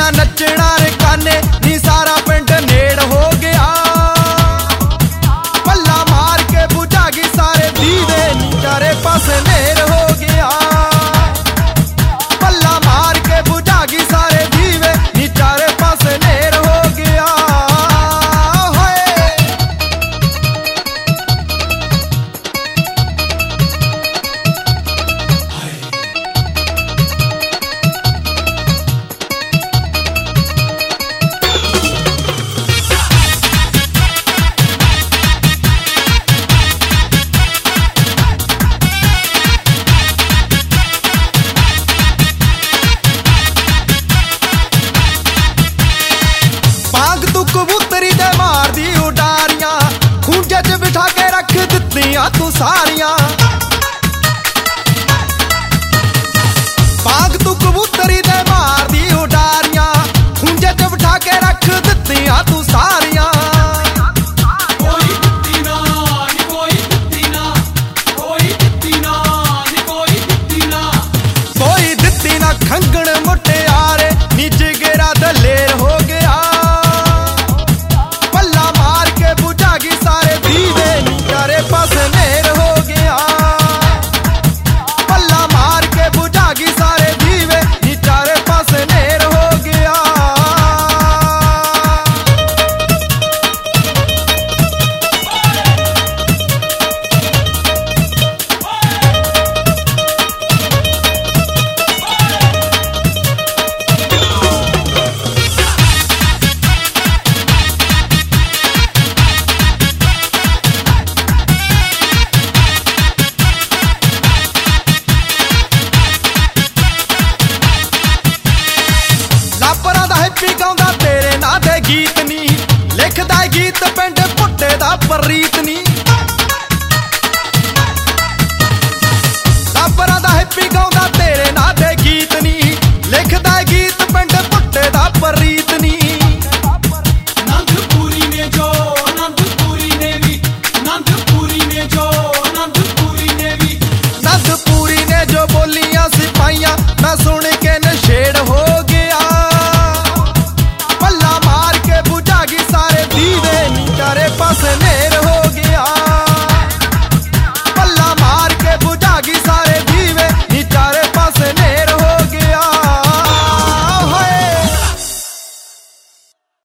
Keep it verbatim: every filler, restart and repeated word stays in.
नचना रे काने नी सारा पिंड नेड़ हो गया। पल्ला मार के बुझागी सारे दीवे नी चारे पासे नेड़ हो गया। पल्ला मार के बुझागी सारे दीवे नी चारे पासे नेड़ हो गया। कबूतरी दे मार दी उडारियां खूंजे च बिठा के रख दित्तियां तू सारियां। बाग तू कबूतरी दे मार दी उडारियां खूंजे च बिठा के रख दित्तियां तू सारियां। कोई दित्ती ना नी कोई दित्ती ना, कोई दित्ती ना नी कोई दित्ती ना, कोई दित्ती ना खंगण मुटियारे नी जिगरा दलेर हो गया। सारे दीवे नी चारे पासे नेड़ हो गया। पल्ला मार के बुझागी सारे दीवे नी चारे पासे नेड़ हो गया। गाउंदा तेरे ना दे गीत नी लिखदा गीत पिंड पुट्टे दा परीत